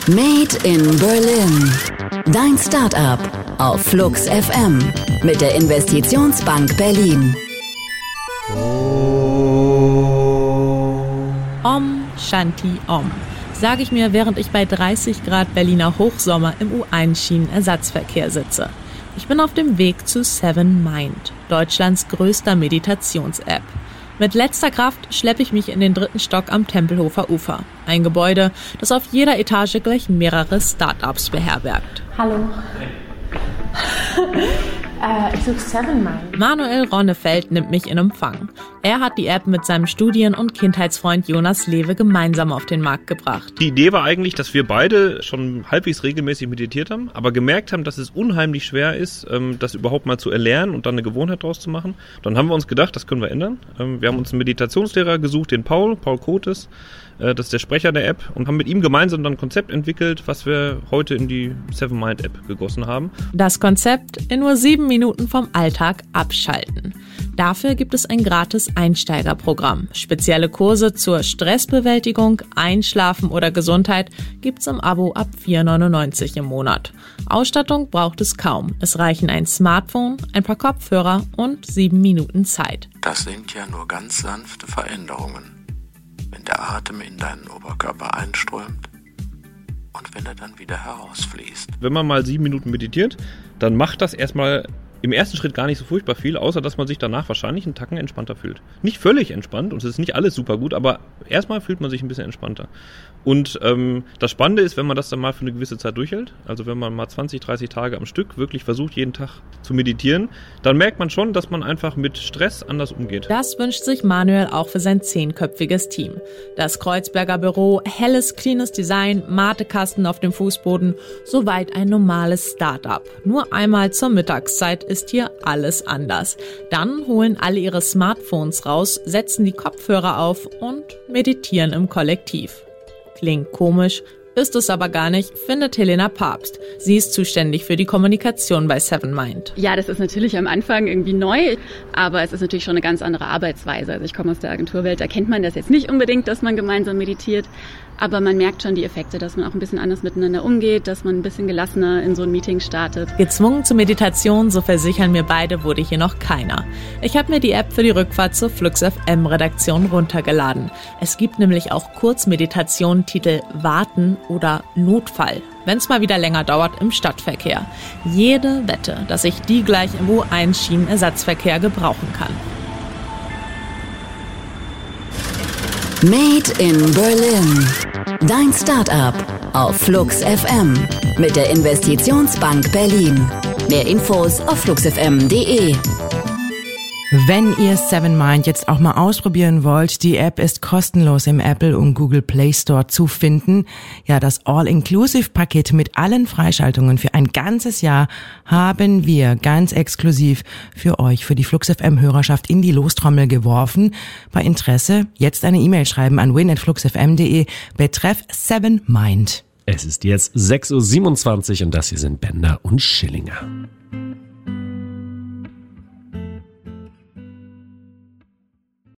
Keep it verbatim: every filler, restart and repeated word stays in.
Made in Berlin. Dein Startup auf Flux F M mit der Investitionsbank Berlin. Om Shanti Om, sage ich mir, während ich bei dreißig Grad Berliner Hochsommer im U eins Schienenersatzverkehr sitze. Ich bin auf dem Weg zu Seven Mind, Deutschlands größter Meditations-App. Mit letzter Kraft schleppe ich mich in den dritten Stock am Tempelhofer Ufer. Ein Gebäude, das auf jeder Etage gleich mehrere Start-ups beherbergt. Hallo. äh, ich suche Seven Mind. Manuel Ronnefeld nimmt mich in Empfang. Er hat die App mit seinem Studien- und Kindheitsfreund Jonas Lewe gemeinsam auf den Markt gebracht. Die Idee war eigentlich, dass wir beide schon halbwegs regelmäßig meditiert haben, aber gemerkt haben, dass es unheimlich schwer ist, das überhaupt mal zu erlernen und dann eine Gewohnheit draus zu machen. Dann haben wir uns gedacht, das können wir ändern. Wir haben uns einen Meditationslehrer gesucht, den Paul, Paul Kotes. Das ist der Sprecher der App, und haben mit ihm gemeinsam dann ein Konzept entwickelt, was wir heute in die Seven Mind App gegossen haben. Das Konzept: in nur sieben Minuten vom Alltag abschalten. Dafür gibt es ein gratis Einsteigerprogramm. Spezielle Kurse zur Stressbewältigung, Einschlafen oder Gesundheit gibt's im Abo ab vier neunundneunzig im Monat. Ausstattung braucht es kaum. Es reichen ein Smartphone, ein paar Kopfhörer und sieben Minuten Zeit. Das sind ja nur ganz sanfte Veränderungen. Wenn der Atem in deinen Oberkörper einströmt und wenn er dann wieder herausfließt. Wenn man mal sieben Minuten meditiert, dann macht das erstmal im ersten Schritt gar nicht so furchtbar viel, außer dass man sich danach wahrscheinlich einen Tacken entspannter fühlt. Nicht völlig entspannt, und es ist nicht alles super gut, aber erstmal fühlt man sich ein bisschen entspannter. Und ähm, das Spannende ist, wenn man das dann mal für eine gewisse Zeit durchhält, also wenn man mal zwanzig, dreißig Tage am Stück wirklich versucht, jeden Tag zu meditieren, dann merkt man schon, dass man einfach mit Stress anders umgeht. Das wünscht sich Manuel auch für sein zehnköpfiges Team. Das Kreuzberger Büro, helles, cleanes Design, Matekasten auf dem Fußboden, soweit ein normales Start-up. Nur einmal zur Mittagszeit ist hier alles anders. Dann holen alle ihre Smartphones raus, setzen die Kopfhörer auf und meditieren im Kollektiv. Klingt komisch, ist es aber gar nicht, findet Helena Papst. Sie ist zuständig für die Kommunikation bei Seven Mind. Ja, das ist natürlich am Anfang irgendwie neu, aber es ist natürlich schon eine ganz andere Arbeitsweise. Also ich komme aus der Agenturwelt, da kennt man das jetzt nicht unbedingt, dass man gemeinsam meditiert. Aber man merkt schon die Effekte, dass man auch ein bisschen anders miteinander umgeht, dass man ein bisschen gelassener in so ein Meeting startet. Gezwungen zur Meditation, so versichern mir beide, wurde hier noch keiner. Ich habe mir die App für die Rückfahrt zur Flux F M-Redaktion runtergeladen. Es gibt nämlich auch Kurzmeditationen, Titel Warten oder Notfall, wenn es mal wieder länger dauert im Stadtverkehr. Jede Wette, dass ich die gleich im U eins Schienenersatzverkehr gebrauchen kann. Made in Berlin. Dein Startup auf Flux F M mit der Investitionsbank Berlin. Mehr Infos auf flux f m punkt d e. Wenn ihr Seven Mind jetzt auch mal ausprobieren wollt, die App ist kostenlos im Apple und Google Play Store zu finden. Ja, das All-Inclusive-Paket mit allen Freischaltungen für ein ganzes Jahr haben wir ganz exklusiv für euch, für die Flux F M-Hörerschaft in die Lostrommel geworfen. Bei Interesse jetzt eine E-Mail schreiben an win at flux f m punkt d e, betreff Seven Mind. Es ist jetzt sechs Uhr siebenundzwanzig und das hier sind Bender und Schillinger.